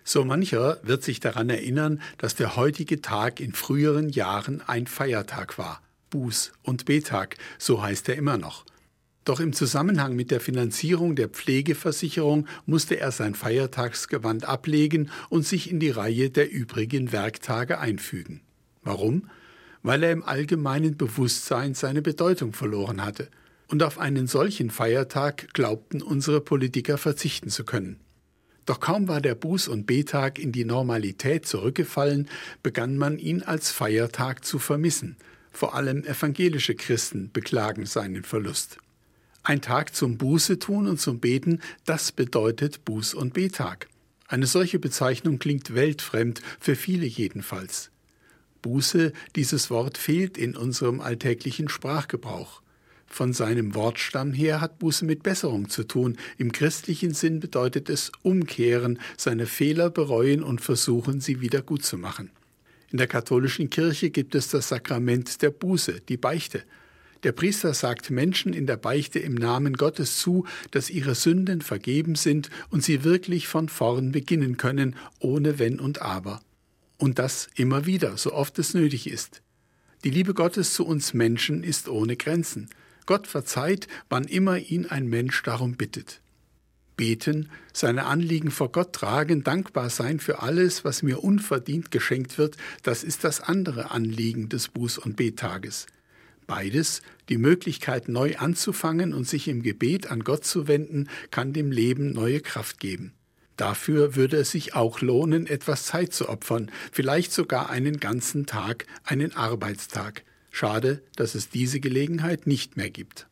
So mancher wird sich daran erinnern, dass der heutige Tag in früheren Jahren ein Feiertag war. Buß- und Betag, so heißt er immer noch. Doch im Zusammenhang mit der Finanzierung der Pflegeversicherung musste er sein Feiertagsgewand ablegen und sich in die Reihe der übrigen Werktage einfügen. Warum? Weil er im allgemeinen Bewusstsein seine Bedeutung verloren hatte. Und auf einen solchen Feiertag glaubten unsere Politiker verzichten zu können. Doch kaum war der Buß- und Betag in die Normalität zurückgefallen, begann man ihn als Feiertag zu vermissen. Vor allem evangelische Christen beklagen seinen Verlust. Ein Tag zum Bußetun und zum Beten, das bedeutet Buß- und Betag. Eine solche Bezeichnung klingt weltfremd, für viele jedenfalls. Buße, dieses Wort fehlt in unserem alltäglichen Sprachgebrauch. Von seinem Wortstamm her hat Buße mit Besserung zu tun. Im christlichen Sinn bedeutet es umkehren, seine Fehler bereuen und versuchen, sie wieder gut zu machen. In der katholischen Kirche gibt es das Sakrament der Buße, die Beichte. Der Priester sagt Menschen in der Beichte im Namen Gottes zu, dass ihre Sünden vergeben sind und sie wirklich von vorn beginnen können, ohne Wenn und Aber. Und das immer wieder, so oft es nötig ist. Die Liebe Gottes zu uns Menschen ist ohne Grenzen. Gott verzeiht, wann immer ihn ein Mensch darum bittet. Beten, seine Anliegen vor Gott tragen, dankbar sein für alles, was mir unverdient geschenkt wird, das ist das andere Anliegen des Buß- und Bettages. Beides, die Möglichkeit neu anzufangen und sich im Gebet an Gott zu wenden, kann dem Leben neue Kraft geben. Dafür würde es sich auch lohnen, etwas Zeit zu opfern, vielleicht sogar einen ganzen Tag, einen Arbeitstag. Schade, dass es diese Gelegenheit nicht mehr gibt.